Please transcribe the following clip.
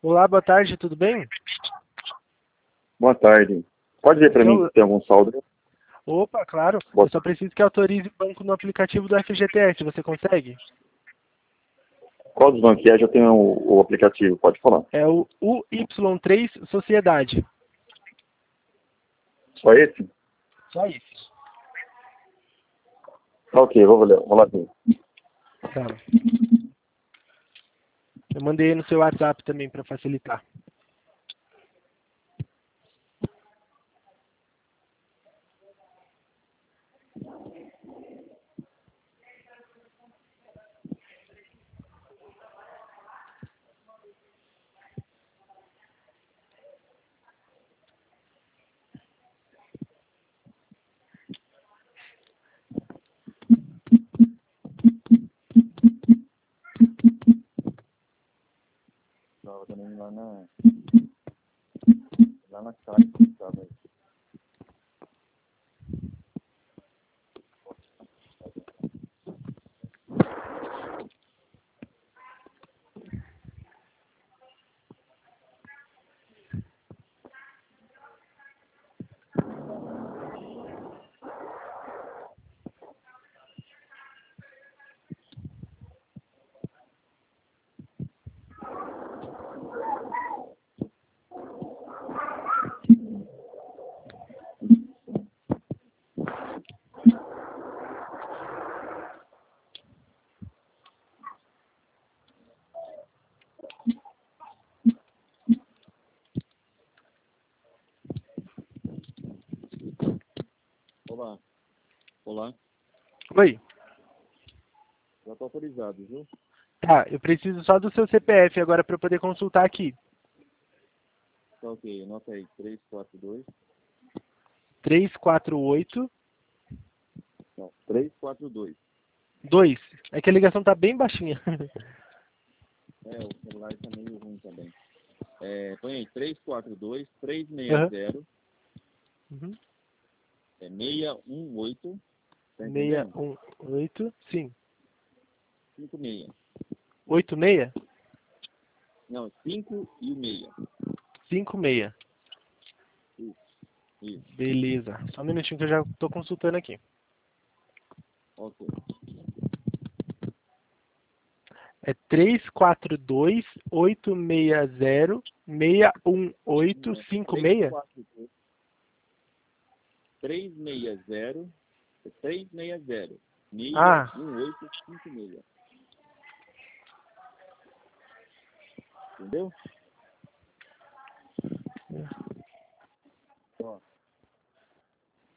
Olá, boa tarde, tudo bem? Boa tarde. Pode dizer para mim se tem algum saldo? Opa, claro. Boa- Eu só preciso que autorize o banco no aplicativo do FGTS. Você consegue? Qual dos bancos é? Já tem o aplicativo, pode falar. É o UY3 Sociedade. Só esse? Só isso. Tá, ok, vou lá ver. Tá. Eu mandei no seu WhatsApp também para facilitar. Estava também lá na caixa. Tava. Olá. Olá. Oi. Já está autorizado, viu? Tá, eu preciso só do seu CPF agora para eu poder consultar aqui. Tá, ok. Anota aí. 342. 348 Não, 342. 2. É que a ligação tá bem baixinha. O celular está meio ruim também. Põe aí. 342 Aham. 360 Uhum. 618. Tá entendendo? 618, sim. 56. 86? Não, 5 e o meia. 56. Isso. Beleza. Só um minutinho que eu já tô consultando aqui. Ok. É 342-860-61856? 342 360 360 Ah, 61856. Entendeu? Ó,